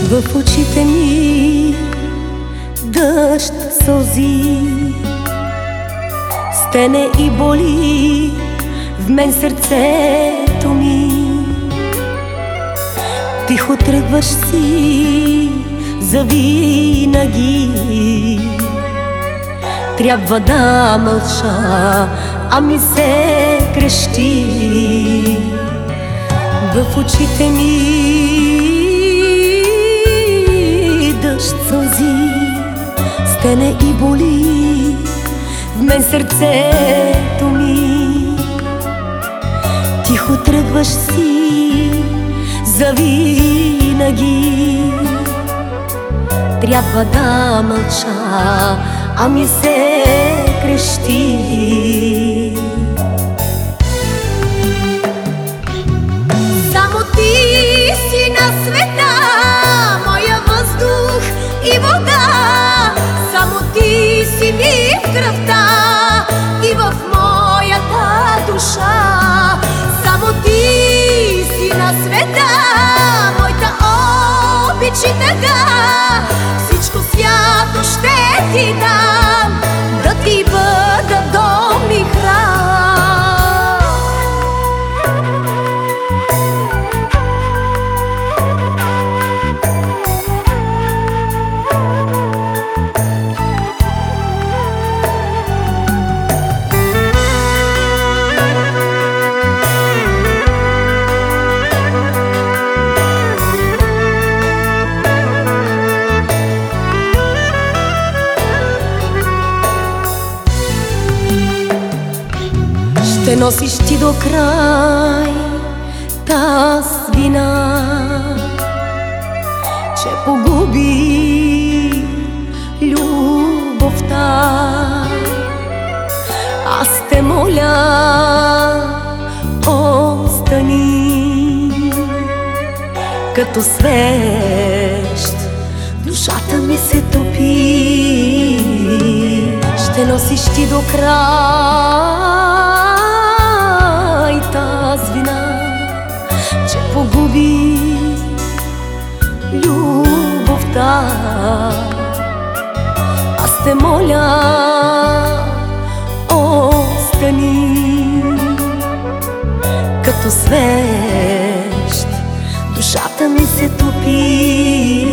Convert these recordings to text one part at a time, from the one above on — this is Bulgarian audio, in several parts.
В очите ми дъжд сълзи, стене и боли в мен сърцето ми. Тихо тръгваш си завинаги. Трябва да мълча, а ми се крещи. В очите ми дъжд сълзи, стене и боли в мен сърцето ми. Тихо тръгваш си завинаги. Трябва да мълча, а ми се крещи. Само ти си на света, моя въздух и вода. Само ти си ми в кръвта и в моята душа. Само ти си на света, моята обич и тъга. Всичко свято ще ти дам, да ти бъда дом и храм. Ще носиш ти до край таз вина, че погуби любовта. Аз те моля, остани като свещ, душата ми се топи. Ще носиш ти до край таз вина, че погуби любовта. Аз те моля, остани като свещ, душата ми се топи.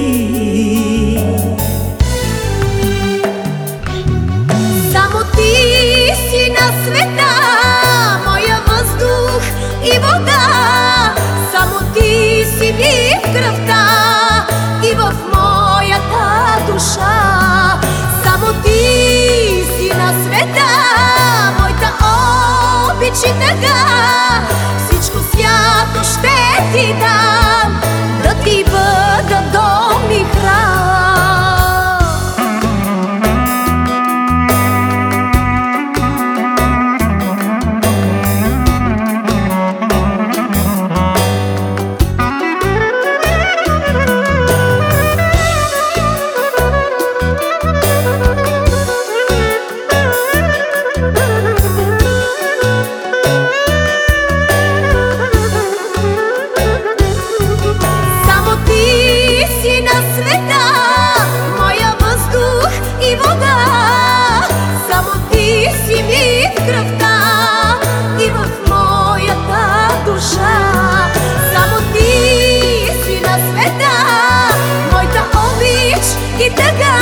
Само ти си на света, моя въздух и вода. Само ти си ми в кръвта и в моята душа. Само ти си на света, моята обич и тъга. Всичко свято ще ти дам, да ти бъда дом и храм. Кръвта и в моята душа. Само ти си на света, моята обич и тъга.